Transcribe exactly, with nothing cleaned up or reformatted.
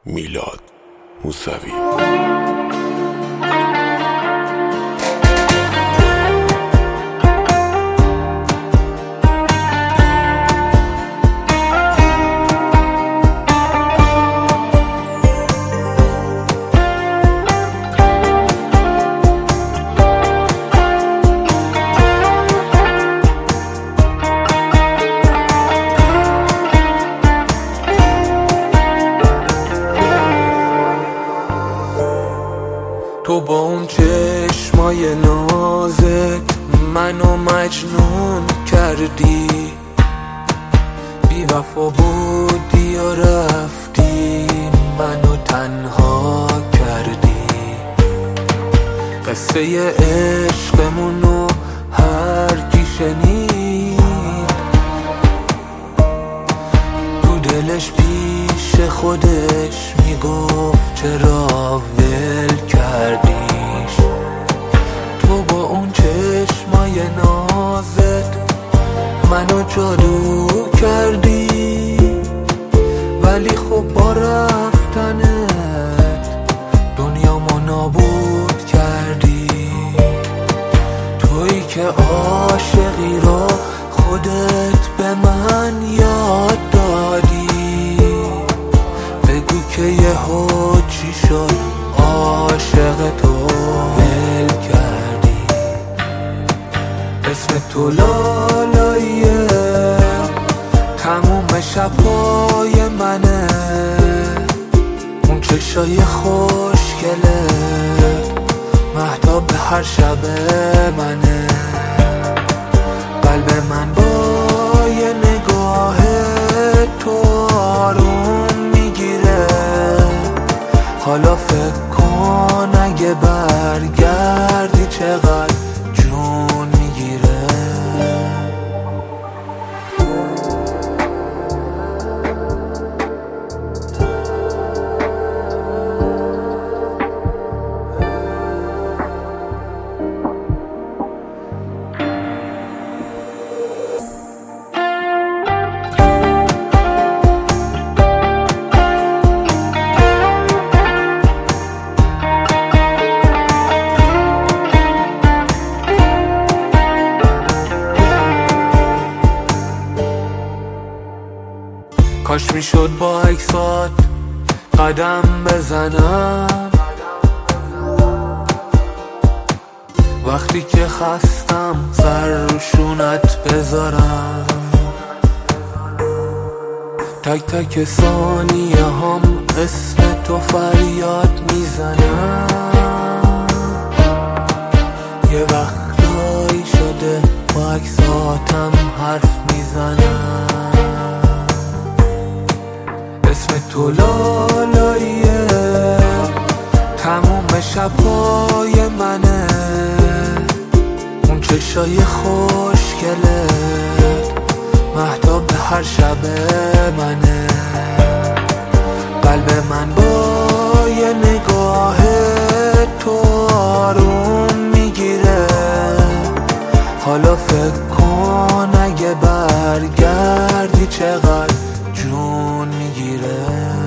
میلاد موسوی. تو با اون چشمای نازت منو مجنون کردی، بی وفا بودی و رفتی منو تنها کردی. قصه عشقمونو هر کی شنید تو دلش پیش خودش میگفت چرا ول کردیش. تو با اون چشمای نازت منو جادو کردی، ولی خب با رفتنت دنیامو نابود کردی. تویی که عاشقی رو خودت به من یاد دادی، بگو که یهو چی شد عاشق تو ول کردی. اسم تو لالاییه تموم شبهای منه، اون چشای خوشگله مهتاب هر شب منه. قلب من با یه نگاه تو آروم میگیره، حالا فکر کن اگه برگردی چقدر جون میگیره. کاش میشد با عکسات قدم بزنم، وقتی که خستم سر روشونت بذارم. تک تک ثانیه هم اسم تو فریاد میزنم. یه وقتایی شده با عکساتم حرف میزنم. اسم تو لالاییه تموم شبهای منه، اون چشای خوشگله مهتاب هر شب منه. قلب من با یه نگاه تو آروم میگیره، حالا فکر کن اگه برگردی چقدر جون میگیره.